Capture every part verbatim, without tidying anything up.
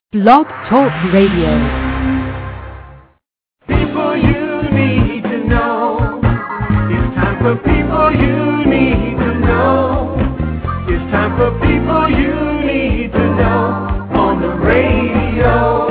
Blog Talk Radio. People you need to know. It's time for people you need to know. It's time for people you need to know on the radio.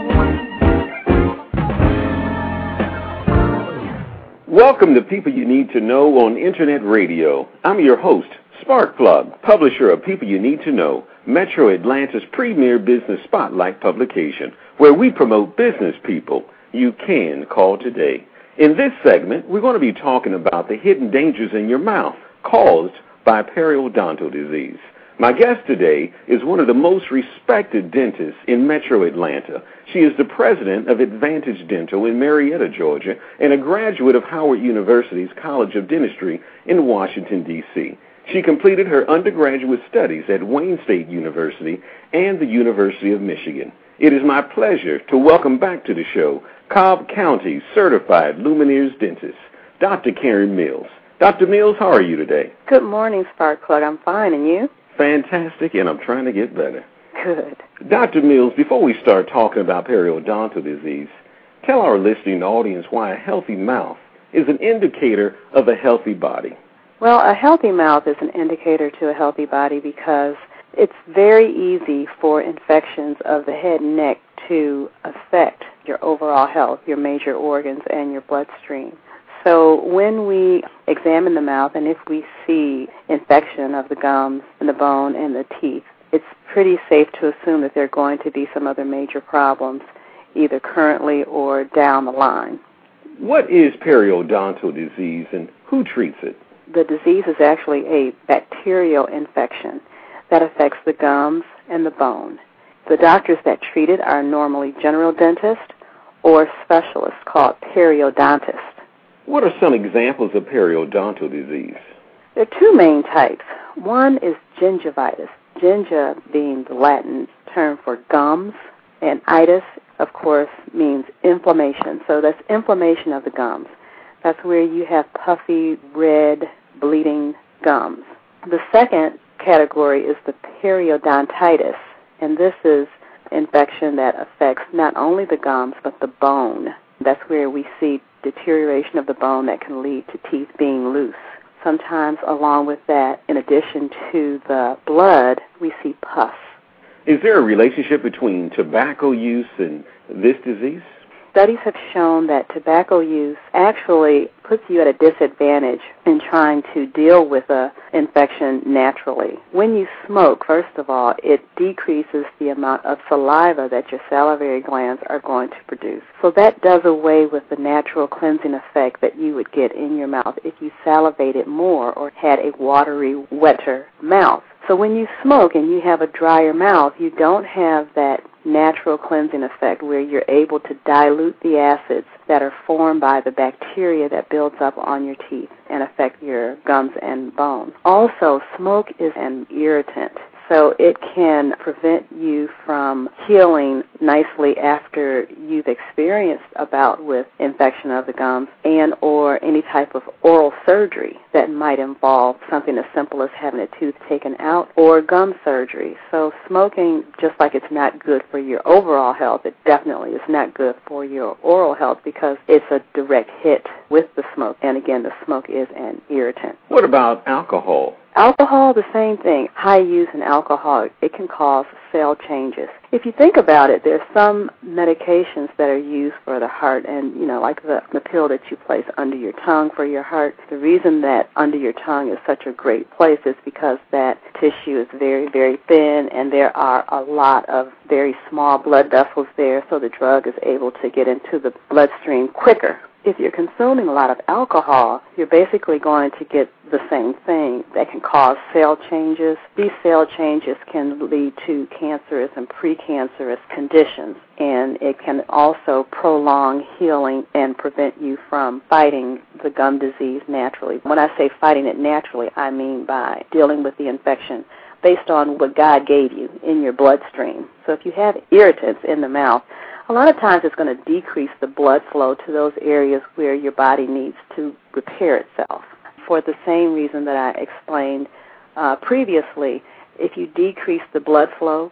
Welcome to People You Need to Know on Internet Radio. I'm your host, Sparkplug, publisher of People You Need to Know, Metro Atlanta's premier business spotlight publication, where we promote business people you can call today. In this segment, we're going to be talking about the hidden dangers in your mouth caused by periodontal disease. My guest today is one of the most respected dentists in Metro Atlanta. She is the president of Advantage Dental in Marietta, Georgia, and a graduate of Howard University's College of Dentistry in Washington, D C She completed her undergraduate studies at Wayne State University and the University of Michigan. It is my pleasure to welcome back to the show Cobb County certified Lumineers dentist, Doctor Karen Mills. Doctor Mills, how are you today? Good morning, Sparkplug. I'm fine, and you? Fantastic, and I'm trying to get better. Good. Doctor Mills, before we start talking about periodontal disease, tell our listening audience why a healthy mouth is an indicator of a healthy body. Well, a healthy mouth is an indicator to a healthy body because it's very easy for infections of the head and neck to affect your overall health, your major organs, and your bloodstream. So when we examine the mouth and if we see infection of the gums and the bone and the teeth, it's pretty safe to assume that there are going to be some other major problems, either currently or down the line. What is periodontal disease and who treats it? The disease is actually a bacterial infection that affects the gums and the bone. The doctors that treat it are normally general dentists or specialists called periodontists. What are some examples of periodontal disease? There are two main types. One is gingivitis, gingia being the Latin term for gums, and itis, of course, means inflammation. So that's inflammation of the gums. That's where you have puffy, red, bleeding gums. The second category is the periodontitis, and this is infection that affects not only the gums but the bone. That's where we see deterioration of the bone that can lead to teeth being loose. Sometimes along with that, in addition to the blood, we see pus. Is there a relationship between tobacco use and this disease? Studies have shown that tobacco use actually puts you at a disadvantage in trying to deal with an infection naturally. When you smoke, first of all, it decreases the amount of saliva that your salivary glands are going to produce. So that does away with the natural cleansing effect that you would get in your mouth if you salivated more or had a watery, wetter mouth. So when you smoke and you have a drier mouth, you don't have that natural cleansing effect where you're able to dilute the acids that are formed by the bacteria that builds up on your teeth and affect your gums and bone. Also, smoke is an irritant, so it can prevent you from healing nicely after you've experienced a bout with infection of the gums and or any type of oral surgery that might involve something as simple as having a tooth taken out or gum surgery. So smoking, just like it's not good for your overall health, it definitely is not good for your oral health because it's a direct hit with the smoke. And again, the smoke is an irritant. What about alcohol? Alcohol, the same thing. High use in alcohol, it can cause cell changes. If you think about it, there's some medications that are used for the heart, and, you know, like the, the pill that you place under your tongue for your heart. The reason that under your tongue is such a great place is because that tissue is very, very thin, and there are a lot of very small blood vessels there, so the drug is able to get into the bloodstream quicker. If you're consuming a lot of alcohol, you're basically going to get the same thing that can cause cell changes. These cell changes can lead to cancerous and precancerous conditions, and it can also prolong healing and prevent you from fighting the gum disease naturally. When I say fighting it naturally, I mean by dealing with the infection based on what God gave you in your bloodstream. So if you have irritants in the mouth, a lot of times it's going to decrease the blood flow to those areas where your body needs to repair itself. For the same reason that I explained uh, previously, if you decrease the blood flow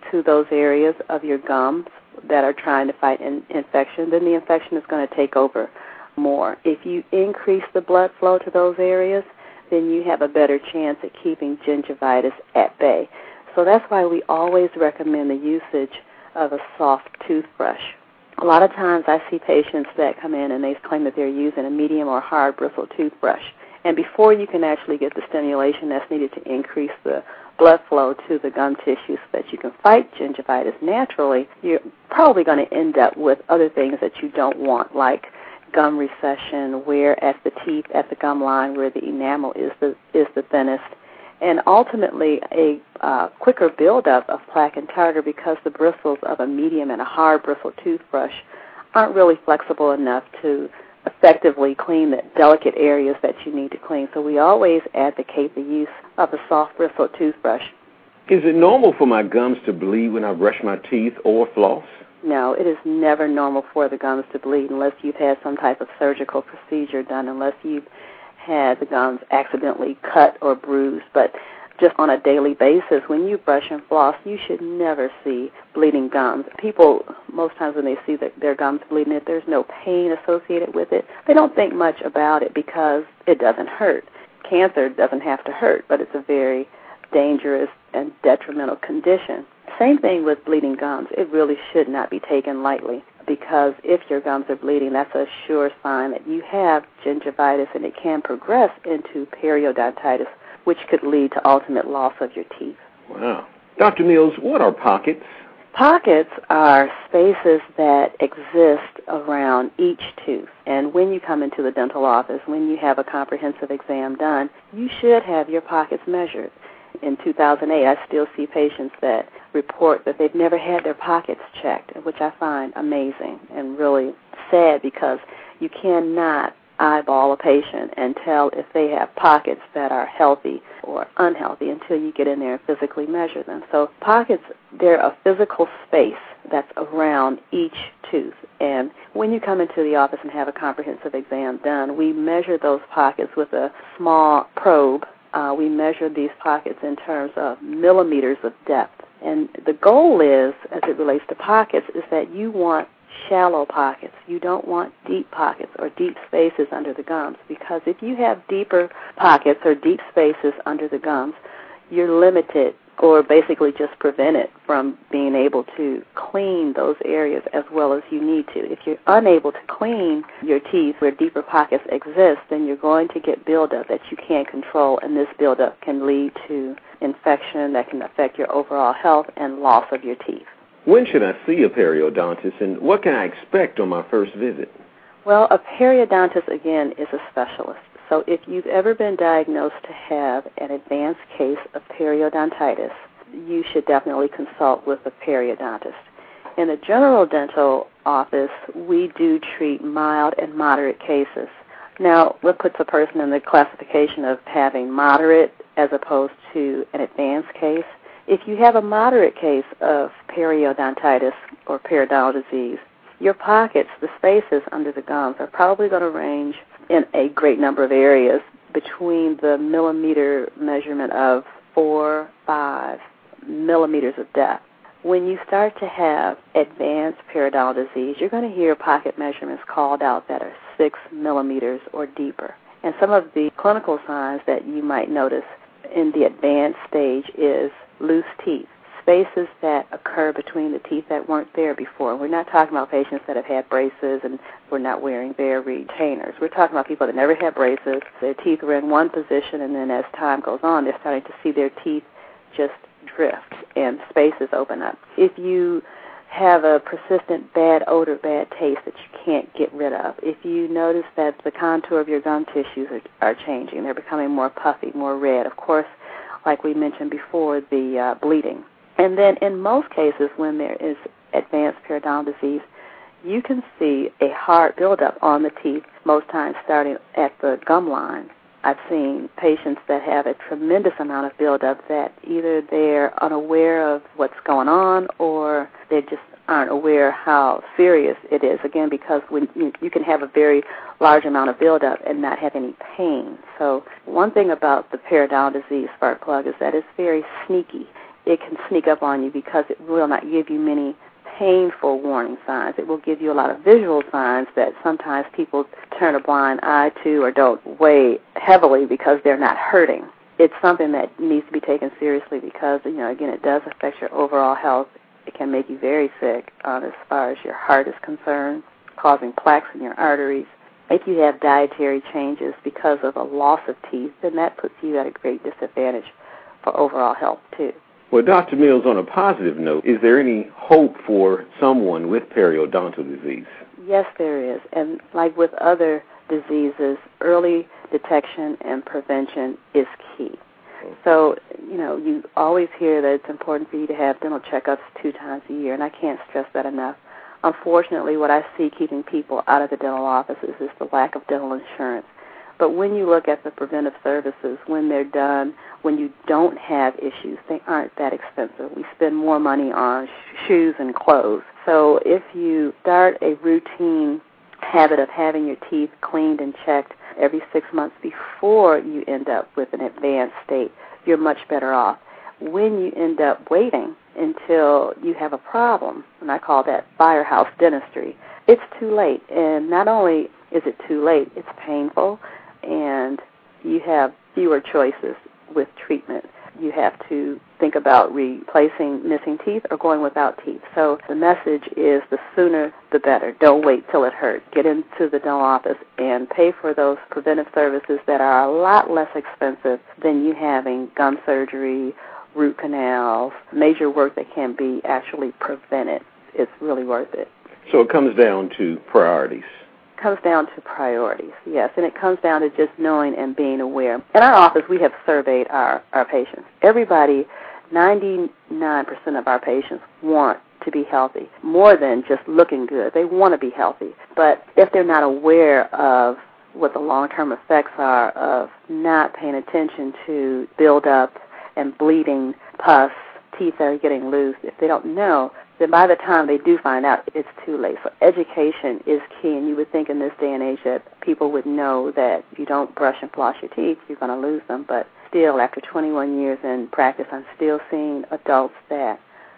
to those areas of your gums that are trying to fight in infection, then the infection is going to take over more. If you increase the blood flow to those areas, then you have a better chance at keeping gingivitis at bay. So that's why we always recommend the usage of a soft toothbrush. A lot of times I see patients that come in and they claim that they're using a medium or hard bristle toothbrush. And before you can actually get the stimulation that's needed to increase the blood flow to the gum tissue so that you can fight gingivitis naturally, you're probably going to end up with other things that you don't want, like gum recession, where at the teeth, at the gum line, where the enamel is the is the thinnest, and ultimately a uh, quicker buildup of plaque and tartar because the bristles of a medium and a hard bristle toothbrush aren't really flexible enough to effectively clean the delicate areas that you need to clean. So we always advocate the use of a soft bristle toothbrush. Is it normal for my gums to bleed when I brush my teeth or floss? No, it is never normal for the gums to bleed unless you've had some type of surgical procedure done, unless you've had the gums accidentally cut or bruised. But just on a daily basis, when you brush and floss, you should never see bleeding gums. People, most times when they see that their gums bleeding, if there's no pain associated with it, they don't think much about it because it doesn't hurt. Cancer doesn't have to hurt, but it's a very dangerous and detrimental condition. Same thing with bleeding gums. It really should not be taken lightly because if your gums are bleeding, that's a sure sign that you have gingivitis, and it can progress into periodontitis, which could lead to ultimate loss of your teeth. Wow. Doctor Mills, what are pockets? Pockets are spaces that exist around each tooth. And when you come into the dental office, when you have a comprehensive exam done, you should have your pockets measured. In two thousand eight, I still see patients that report that they've never had their pockets checked, which I find amazing and really sad because you cannot eyeball a patient and tell if they have pockets that are healthy or unhealthy until you get in there and physically measure them. So pockets, they're a physical space that's around each tooth. And when you come into the office and have a comprehensive exam done, we measure those pockets with a small probe. Uh, we measure these pockets in terms of millimeters of depth. And the goal is, as it relates to pockets, is that you want shallow pockets. You don't want deep pockets or deep spaces under the gums, because if you have deeper pockets or deep spaces under the gums, you're limited or basically just prevented from being able to clean those areas as well as you need to. If you're unable to clean your teeth where deeper pockets exist, then you're going to get buildup that you can't control, and this buildup can lead to infection that can affect your overall health and loss of your teeth. When should I see a periodontist, and what can I expect on my first visit? Well, a periodontist, again, is a specialist. So if you've ever been diagnosed to have an advanced case of periodontitis, you should definitely consult with a periodontist. In the general dental office, we do treat mild and moderate cases. Now, what puts a person in the classification of having moderate as opposed to an advanced case? If you have a moderate case of periodontitis or periodontal disease, your pockets, the spaces under the gums, are probably going to range in a great number of areas between the millimeter measurement of four, five millimeters of depth. When you start to have advanced periodontal disease, you're going to hear pocket measurements called out that are six millimeters or deeper. And some of the clinical signs that you might notice in the advanced stage is loose teeth, spaces that occur between the teeth that weren't there before. We're not talking about patients that have had braces and were not wearing their retainers. We're talking about people that never had braces. Their teeth were in one position, and then as time goes on, they're starting to see their teeth just drift and spaces open up. If you have a persistent bad odor, bad taste that you can't get rid of, if you notice that the contour of your gum tissues are, are changing, they're becoming more puffy, more red, of course, like we mentioned before, the uh, bleeding. And then in most cases when there is advanced periodontal disease, you can see a hard buildup on the teeth, most times starting at the gum line. I've seen patients that have a tremendous amount of buildup that either they're unaware of what's going on or they just aren't aware how serious it is, again, because when you, you can have a very large amount of buildup and not have any pain. So one thing about the periodontal disease, spark plug, is that it's very sneaky. it can sneak up on you because it will not give you many painful warning signs. It will give you a lot of visual signs that sometimes people turn a blind eye to or don't weigh heavily because they're not hurting. It's something that needs to be taken seriously because, you know, again, it does affect your overall health. It can make you very sick um, as far as your heart is concerned, causing plaques in your arteries. If you have dietary changes because of a loss of teeth, then that puts you at a great disadvantage for overall health, too. Well, Doctor Mills, on a positive note, is there any hope for someone with periodontal disease? Yes, there is. And like with other diseases, early detection and prevention is key. So, you know, you always hear that it's important for you to have dental checkups two times a year, and I can't stress that enough. Unfortunately, what I see keeping people out of the dental offices is the lack of dental insurance. But when you look at the preventive services, when they're done, when you don't have issues, they aren't that expensive. We spend more money on sh- shoes and clothes. So if you start a routine habit of having your teeth cleaned and checked every six months before you end up with an advanced state, you're much better off. When you end up waiting until you have a problem, and I call that firehouse dentistry, it's too late. And not only is it too late, it's painful, and you have fewer choices with treatment. You have to think about replacing missing teeth or going without teeth. So the message is the sooner the better. Don't wait till it hurts. Get into the dental office and pay for those preventive services that are a lot less expensive than you having gum surgery, root canals, major work that can be actually prevented. It's really worth it. So it comes down to priorities. It comes down to priorities, yes, and it comes down to just knowing and being aware. In our office, we have surveyed our, our patients. Everybody, ninety-nine percent of our patients want to be healthy, more than just looking good. They want to be healthy. But if they're not aware of what the long-term effects are of not paying attention to build-up and bleeding pus, teeth that are getting loose, if they don't know, then by the time they do find out, it's too late. So education is key, and you would think in this day and age that people would know that if you don't brush and floss your teeth, you're going to lose them. But still, after twenty-one years in practice, I'm still seeing adults that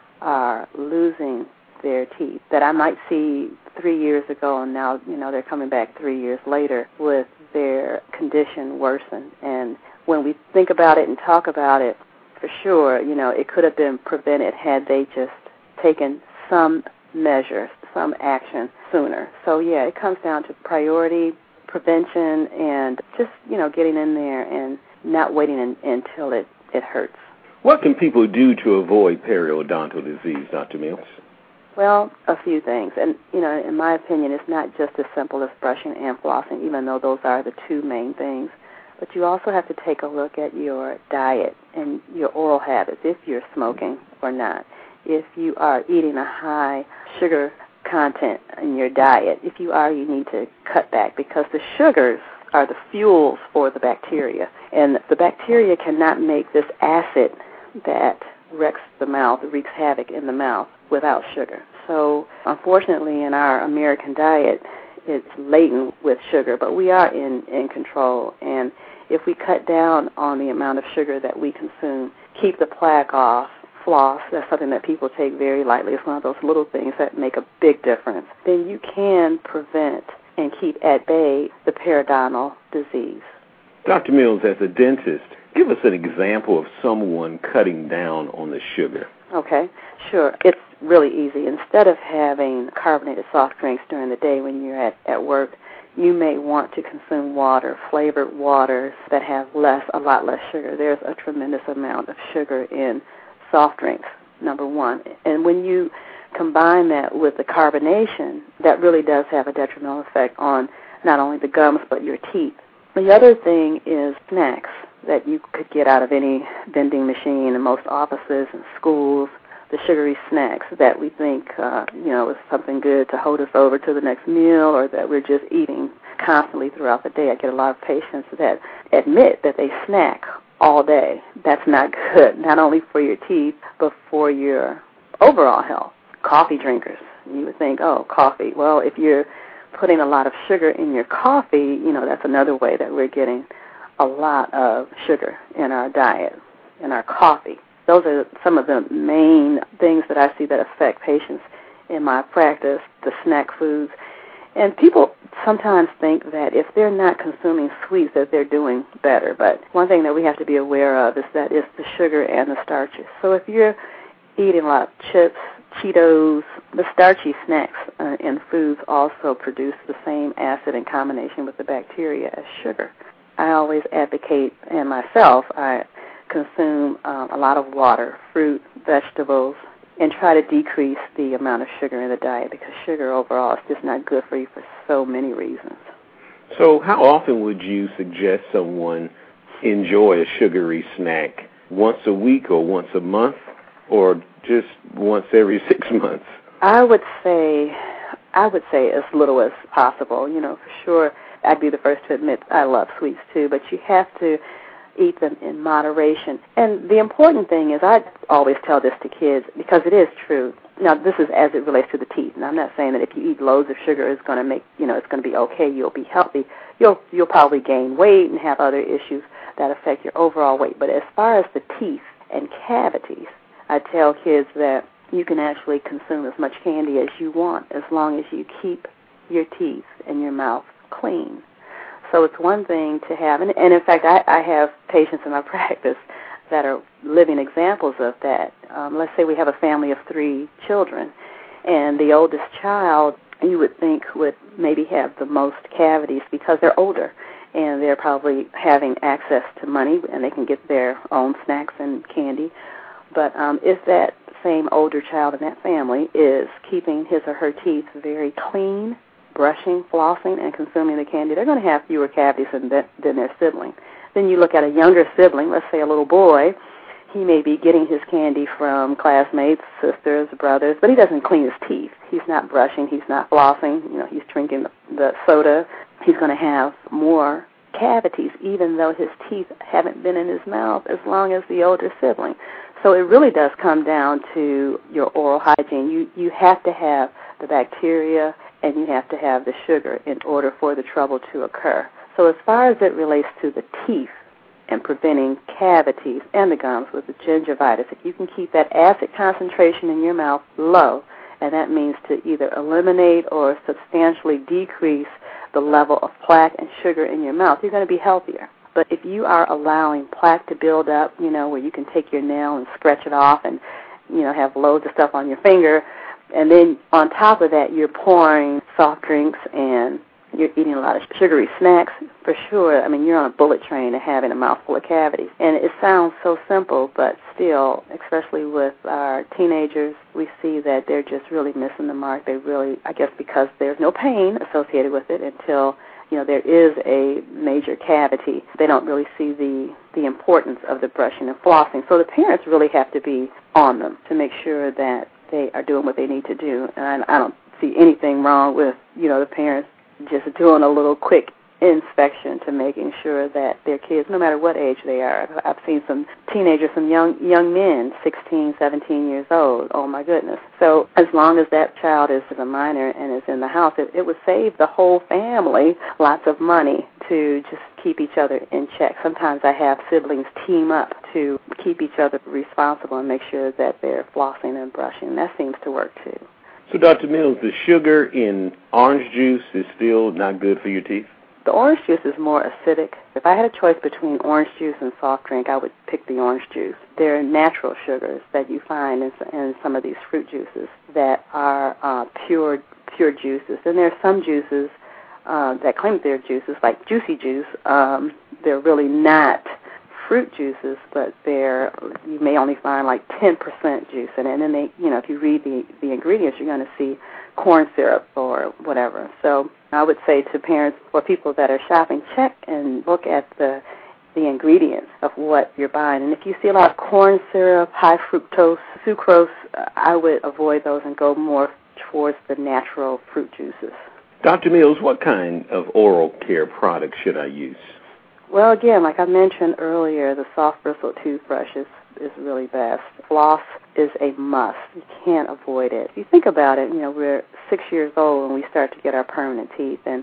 are losing their teeth that I might see three years ago, and now, you know, they're coming back three years later with their condition worsened. And when we think about it and talk about it, for sure, you know, it could have been prevented had they just taken some measures, some action sooner. So, yeah, it comes down to priority, prevention, and just, you know, getting in there and not waiting in, until it, it hurts. What can people do to avoid periodontal disease, Doctor Mills? Well, a few things. And, you know, in my opinion, it's not just as simple as brushing and flossing, even though those are the two main things. But you also have to take a look at your diet and your oral habits, if you're smoking or not. If you are eating a high sugar content in your diet, if you are, you need to cut back because the sugars are the fuels for the bacteria. And the bacteria cannot make this acid that wrecks the mouth, wreaks havoc in the mouth without sugar. So, unfortunately, in our American diet, it's laden with sugar, but we are in, in control. And if we cut down on the amount of sugar that we consume, keep the plaque off, floss, that's something that people take very lightly. It's one of those little things that make a big difference. Then you can prevent and keep at bay the periodontal disease. Doctor Mills, as a dentist, give us an example of someone cutting down on the sugar. Okay, sure. It's really easy. Instead of having carbonated soft drinks during the day when you're at, at work, you may want to consume water, flavored waters that have less, a lot less sugar. There's a tremendous amount of sugar in soft drinks, number one. And when you combine that with the carbonation, that really does have a detrimental effect on not only the gums but your teeth. The other thing is snacks that you could get out of any vending machine in most offices and schools, the sugary snacks that we think, uh, you know, is something good to hold us over to the next meal or that we're just eating constantly throughout the day. I get a lot of patients that admit that they snack all day. That's not good, not only for your teeth, but for your overall health. Coffee drinkers, you would think, oh, coffee. Well, if you're putting a lot of sugar in your coffee, you know, that's another way that we're getting a lot of sugar in our diet, in our coffee. Those are some of the main things that I see that affect patients in my practice, the snack foods. And people sometimes think that if they're not consuming sweets that they're doing better. But one thing that we have to be aware of is that it's the sugar and the starches. So if you're eating a lot of chips, Cheetos, the starchy snacks uh, and foods also produce the same acid in combination with the bacteria as sugar. I always advocate, and myself, I consume um, a lot of water, fruit, vegetables, and try to decrease the amount of sugar in the diet because sugar overall is just not good for you for so many reasons. So how often would you suggest someone enjoy a sugary snack? Once a week or once a month or just once every six months? I would say, I would say as little as possible. You know, for sure, I'd be the first to admit I love sweets too, but you have to eat them in moderation. And the important thing is, I always tell this to kids because it is true. Now, this is as it relates to the teeth. And I'm not saying that if you eat loads of sugar, it's going to make, you know, it's going to be okay, you'll be healthy. You'll you'll probably gain weight and have other issues that affect your overall weight. But as far as the teeth and cavities, I tell kids that you can actually consume as much candy as you want as long as you keep your teeth and your mouth clean. So it's one thing to have, and, and in fact, I, I have patients in my practice that are living examples of that. Um, let's say we have a family of three children, and the oldest child, you would think, would maybe have the most cavities because they're older, and they're probably having access to money, and they can get their own snacks and candy. But um, if that same older child in that family is keeping his or her teeth very clean, brushing, flossing, and consuming the candy, they're going to have fewer cavities than, the, than their sibling. Then you look at a younger sibling, let's say a little boy, he may be getting his candy from classmates, sisters, brothers, but he doesn't clean his teeth. He's not brushing, he's not flossing, you know, he's drinking the, the soda. He's going to have more cavities, even though his teeth haven't been in his mouth as long as the older sibling. So it really does come down to your oral hygiene. You you have to have the bacteria and you have to have the sugar in order for the trouble to occur. So as far as it relates to the teeth and preventing cavities and the gums with the gingivitis, if you can keep that acid concentration in your mouth low, and that means to either eliminate or substantially decrease the level of plaque and sugar in your mouth, you're going to be healthier. But if you are allowing plaque to build up, you know, where you can take your nail and scratch it off and, you know, have loads of stuff on your finger, and then on top of that you're pouring soft drinks and you're eating a lot of sugary snacks, for sure, I mean, you're on a bullet train to having a mouthful of cavities. And it sounds so simple, but still, especially with our teenagers, we see that they're just really missing the mark. They really, I guess because there's no pain associated with it until, you know, there is a major cavity. They don't really see the, the importance of the brushing and flossing. So the parents really have to be on them to make sure that they are doing what they need to do. And I, I don't see anything wrong with, you know, the parents just doing a little quick inspection to making sure that their kids, no matter what age they are, I've seen some teenagers, some young young men, sixteen, seventeen years old, oh my goodness. So as long as that child is a minor and is in the house, it, it would save the whole family lots of money to just keep each other in check. Sometimes I have siblings team up to keep each other responsible and make sure that they're flossing and brushing. That seems to work too. So, Doctor Mills, the sugar in orange juice is still not good for your teeth? The orange juice is more acidic. If I had a choice between orange juice and soft drink, I would pick the orange juice. There are natural sugars that you find in, in some of these fruit juices that are uh, pure pure juices. And there are some juices uh, that claim they're juices, like Juicy Juice. Um, they're really not fruit juices, but they're, you may only find like ten percent juice. And, and then they, you know, if you read the, the ingredients, you're going to see corn syrup or whatever. So I would say to parents or people that are shopping, check and look at the the ingredients of what you're buying. And if you see a lot of corn syrup, high fructose, sucrose, I would avoid those and go more towards the natural fruit juices. Doctor Mills, what kind of oral care products should I use? Well, again, like I mentioned earlier, the soft bristle toothbrush is, is really best. Floss is a must. You can't avoid it. If you think about it, you know, we're six years old when we start to get our permanent teeth, and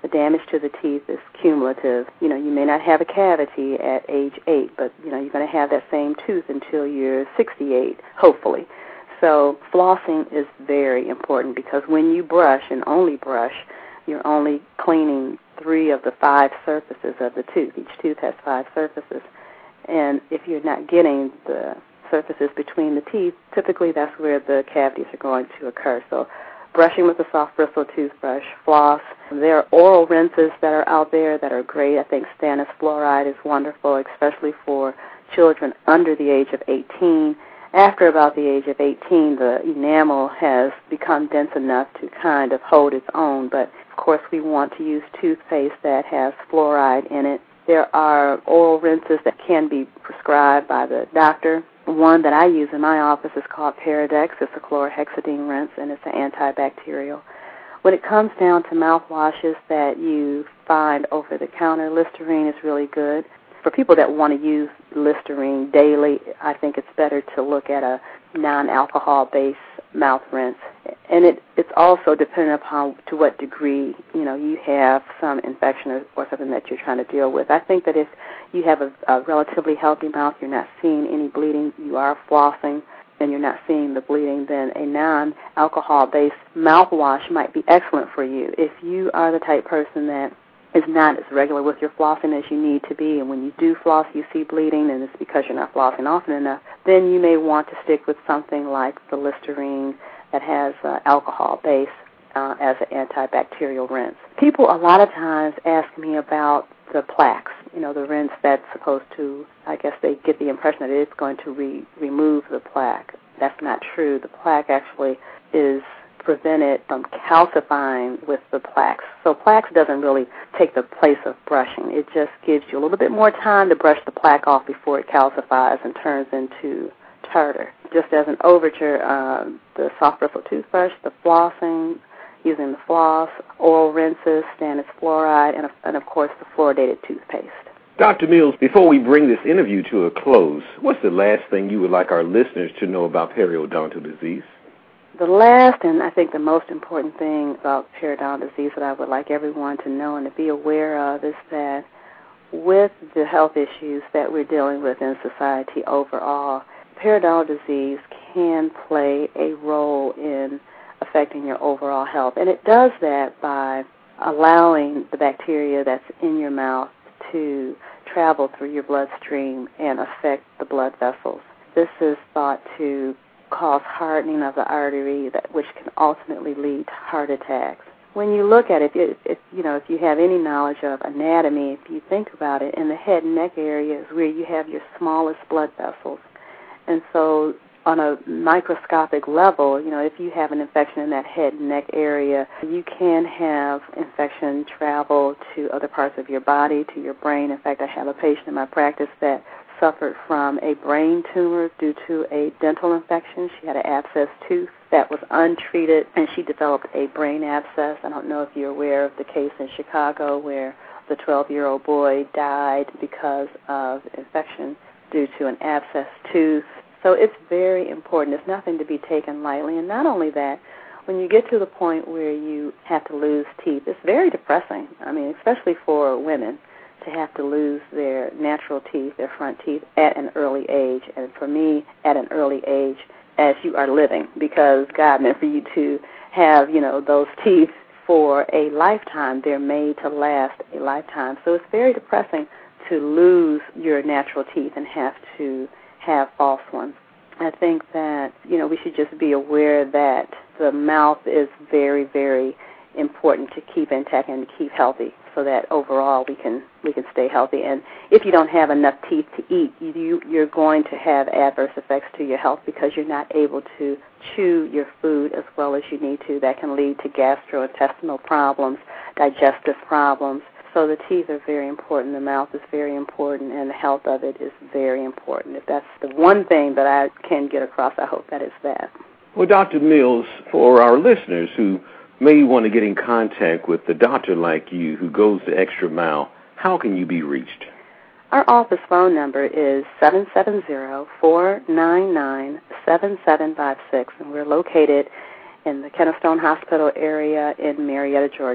the damage to the teeth is cumulative. You know, you may not have a cavity at age eight, but, you know, you're going to have that same tooth until you're sixty-eight, hopefully. So flossing is very important because when you brush and only brush, you're only cleaning three of the five surfaces of the tooth. Each tooth has five surfaces. And if you're not getting the surfaces between the teeth, typically that's where the cavities are going to occur. So brushing with a soft bristle toothbrush, floss. There are oral rinses that are out there that are great. I think stannous fluoride is wonderful, especially for children under the age of eighteen. After about the age of eighteen, the enamel has become dense enough to kind of hold its own, but of course we want to use toothpaste that has fluoride in it. There are oral rinses that can be prescribed by the doctor. One that I use in my office is called Paradex. It's a chlorhexidine rinse, and it's an antibacterial. When it comes down to mouthwashes that you find over the counter, Listerine is really good. For people that want to use Listerine daily, I think it's better to look at a non-alcohol-based mouth rinse. And it, it's also dependent upon to what degree, you know, you have some infection or, or something that you're trying to deal with. I think that if you have a, a relatively healthy mouth, you're not seeing any bleeding, you are flossing, and you're not seeing the bleeding, then a non-alcohol-based mouthwash might be excellent for you. If you are the type person that is not as regular with your flossing as you need to be, and when you do floss, you see bleeding, and it's because you're not flossing often enough, then you may want to stick with something like the Listerine that has uh, alcohol base uh, as an antibacterial rinse. People a lot of times ask me about the plaques, you know, the rinse that's supposed to, I guess they get the impression that it's going to re- remove the plaque. That's not true. The plaque actually is prevented from calcifying with the plaques. So plaques doesn't really take the place of brushing. It just gives you a little bit more time to brush the plaque off before it calcifies and turns into tartar. Just as an overture, uh, the soft bristle toothbrush, the flossing, using the floss, oral rinses, stannous fluoride, and, and of course the fluoridated toothpaste. Doctor Mills, before we bring this interview to a close, what's the last thing you would like our listeners to know about periodontal disease? The last and I think the most important thing about periodontal disease that I would like everyone to know and to be aware of is that with the health issues that we're dealing with in society overall, periodontal disease can play a role in affecting your overall health. And it does that by allowing the bacteria that's in your mouth to travel through your bloodstream and affect the blood vessels. This is thought to cause hardening of the artery, that which can ultimately lead to heart attacks. When you look at it, if, if you know, if you have any knowledge of anatomy, if you think about it, in the head and neck area is where you have your smallest blood vessels. And so on a microscopic level, you know, if you have an infection in that head and neck area, you can have infection travel to other parts of your body, to your brain. In fact, I have a patient in my practice that suffered from a brain tumor due to a dental infection. She had an abscess tooth that was untreated, and she developed a brain abscess. I don't know if you're aware of the case in Chicago where the twelve-year-old boy died because of infection due to an abscess tooth. So it's very important. It's nothing to be taken lightly. And not only that, when you get to the point where you have to lose teeth, it's very depressing. I mean, especially for women, to have to lose their natural teeth, their front teeth, at an early age. And for me, at an early age, as you are living, because God meant for you to have, you know, those teeth for a lifetime. They're made to last a lifetime. So it's very depressing to lose your natural teeth and have to have false ones. I think that, you know, we should just be aware that the mouth is very, very important to keep intact and to keep healthy, so that overall we can we can stay healthy. And if you don't have enough teeth to eat, you, you're going to have adverse effects to your health because you're not able to chew your food as well as you need to. That can lead to gastrointestinal problems, digestive problems. So the teeth are very important, the mouth is very important, and the health of it is very important. If that's the one thing that I can get across, I hope that is that. Well, Doctor Mills, for our listeners who may want to get in contact with a doctor like you who goes the extra mile, how can you be reached? Our office phone number is seven seven zero, four nine nine, seven seven five six, and we're located in the Kennestone Hospital area in Marietta, Georgia.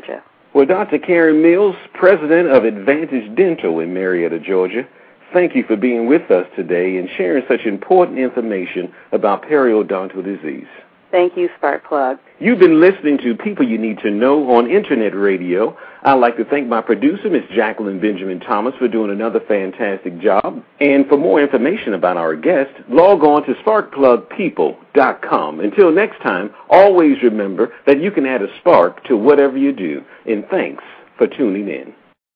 Well, Doctor Karen Mills, president of Advantage Dental in Marietta, Georgia, thank you for being with us today and sharing such important information about periodontal disease. Thank you, Sparkplug. You've been listening to People You Need to Know on Internet Radio. I'd like to thank my producer, Miss Jacqueline Benjamin Thomas, for doing another fantastic job. And for more information about our guest, log on to spark plug people dot com. Until next time, always remember that you can add a spark to whatever you do. And thanks for tuning in.